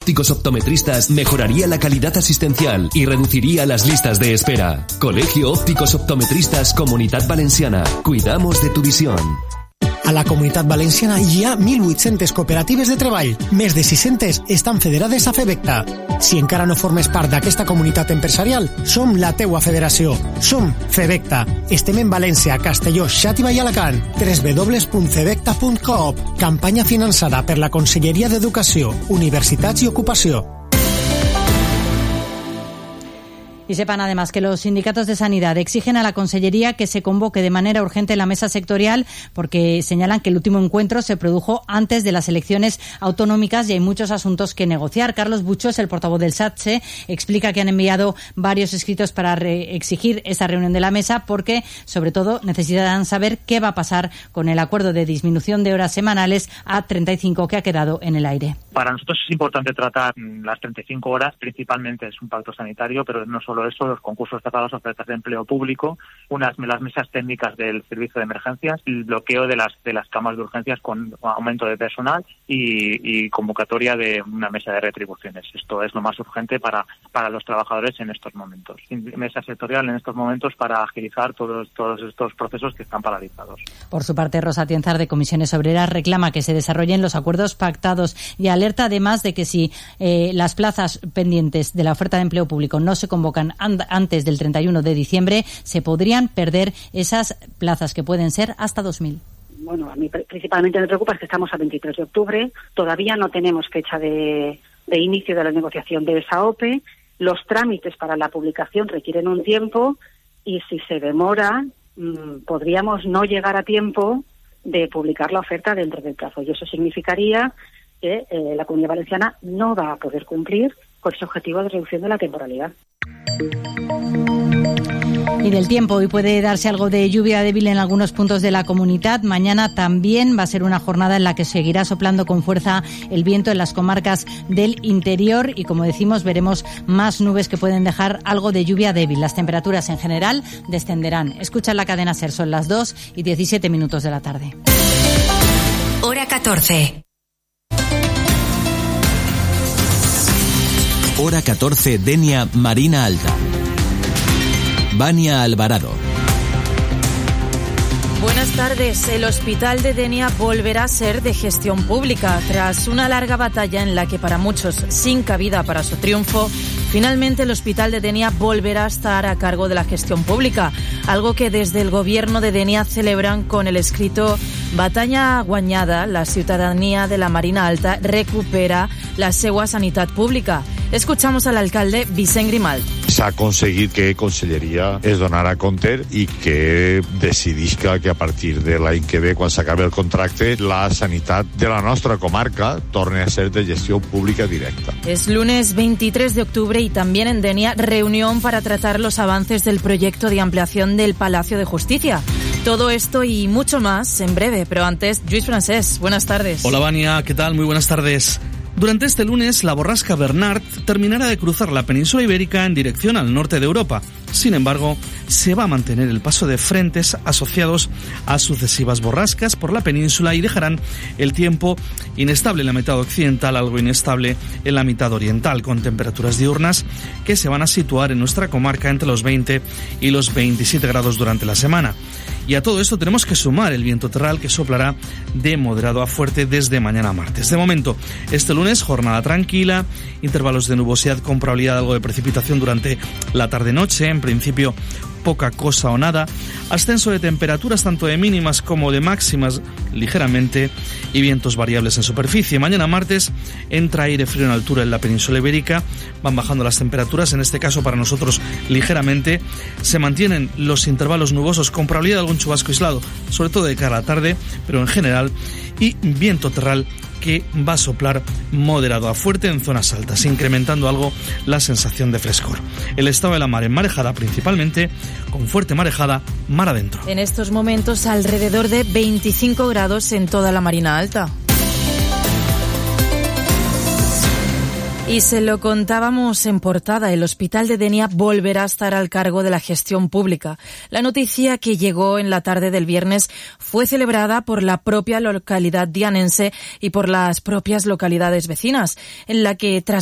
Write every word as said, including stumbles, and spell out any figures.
Ópticos Optometristas mejoraría la calidad asistencial y reduciría las listas de espera. Colegio Ópticos Optometristas Comunitat Valenciana. Cuidamos de tu visión. A la Comunitat Valenciana hi ha mil vuit-centes cooperatives de treball. Més de sis-centes estan federades a FEVECTA. Si encara no formes part d'aquesta comunitat empresarial, som la teua federació. Som FEVECTA. Estem en València, Castelló, Xàtiva i Alacant. w w w punt fevecta punt coop. Campanya finançada per la Conselleria d'Educació, Universitats i Ocupació. Y sepan además que los sindicatos de sanidad exigen a la Consellería que se convoque de manera urgente la mesa sectorial porque señalan que el último encuentro se produjo antes de las elecciones autonómicas y hay muchos asuntos que negociar. Carlos Bucho es el portavoz del SATSE, explica que han enviado varios escritos para re- exigir esa reunión de la mesa porque, sobre todo, necesitan saber qué va a pasar con el acuerdo de disminución de horas semanales a treinta y cinco que ha quedado en el aire. Para nosotros es importante tratar las treinta y cinco horas, principalmente es un pacto sanitario, pero no solo eso, los concursos cerrados, ofertas de empleo público, unas las mesas técnicas del servicio de emergencias, el bloqueo de las de las camas de urgencias con aumento de personal y, y convocatoria de una mesa de retribuciones. Esto es lo más urgente para para los trabajadores en estos momentos. Mesa sectorial en estos momentos para agilizar todos todos estos procesos que están paralizados. Por su parte, Rosa Tienzar de Comisiones Obreras reclama que se desarrollen los acuerdos pactados y alerta además de que si eh, las plazas pendientes de la oferta de empleo público no se convocan antes del treinta y uno de diciembre, se podrían perder esas plazas que pueden ser hasta dos mil. Bueno, a mí principalmente me preocupa es que estamos a veintitrés de octubre, todavía no tenemos fecha de, de inicio de la negociación de esa O P E, los trámites para la publicación requieren un tiempo y si se demora mmm, podríamos no llegar a tiempo de publicar la oferta dentro del plazo y eso significaría que eh, la Comunidad Valenciana no va a poder cumplir con ese objetivo de reducción de la temporalidad. Y del tiempo, hoy puede darse algo de lluvia débil en algunos puntos de la comunidad. Mañana también va a ser una jornada en la que seguirá soplando con fuerza el viento en las comarcas del interior y, como decimos, veremos más nubes que pueden dejar algo de lluvia débil. Las temperaturas en general descenderán. Escuchan la cadena SER, son las dos y diecisiete minutos de la tarde. Hora catorce. Hora catorce, Denia, Marina Alta. Vania Alvarado. Buenas tardes. El hospital de Denia volverá a ser de gestión pública. Tras una larga batalla en la que para muchos sin cabida para su triunfo, finalmente el hospital de Denia volverá a estar a cargo de la gestión pública, algo que desde el gobierno de Denia celebran con el escrito «Batalla guanyada, la ciudadanía de la Marina Alta recupera la seua sanitat pública». Escuchamos al alcalde Vicent Grimalt. S'ha aconseguit que Conselleria es donara compte i que decidisca que a partir de l'any que ve, quan s'acabi el contracte, la sanitat de la nostra comarca torne a ser de gestión pública directa. Es lunes veintitrés de octubre y también en Denia reunión para tratar los avances del proyecto de ampliación del Palacio de Justicia. Todo esto y mucho más en breve, pero antes, Lluís Francés, buenas tardes. Hola Vania, ¿qué tal? Muy buenas tardes. Durante este lunes, la borrasca Bernard terminará de cruzar la península ibérica en dirección al norte de Europa. Sin embargo, se va a mantener el paso de frentes asociados a sucesivas borrascas por la península y dejarán el tiempo inestable en la mitad occidental, algo inestable en la mitad oriental, con temperaturas diurnas que se van a situar en nuestra comarca entre los veinte y los veintisiete grados durante la semana. Y a todo esto tenemos que sumar el viento terral que soplará de moderado a fuerte desde mañana martes. De momento, este lunes, jornada tranquila, intervalos de nubosidad con probabilidad de algo de precipitación durante la tarde-noche, en principio poca cosa o nada, ascenso de temperaturas tanto de mínimas como de máximas ligeramente y vientos variables en superficie. Mañana martes entra aire frío en altura en la península ibérica, van bajando las temperaturas, en este caso para nosotros ligeramente, se mantienen los intervalos nubosos con probabilidad de algún chubasco aislado, sobre todo de cara a la tarde, pero en general, y viento terral que va a soplar moderado a fuerte en zonas altas, incrementando algo la sensación de frescor. El estado de la mar en marejada principalmente, con fuerte marejada, mar adentro. En estos momentos alrededor de veinticinco grados en toda la Marina Alta. Y se lo contábamos en portada, el hospital de Denia volverá a estar al cargo de la gestión pública. La noticia que llegó en la tarde del viernes fue celebrada por la propia localidad dianense y por las propias localidades vecinas, en la que tras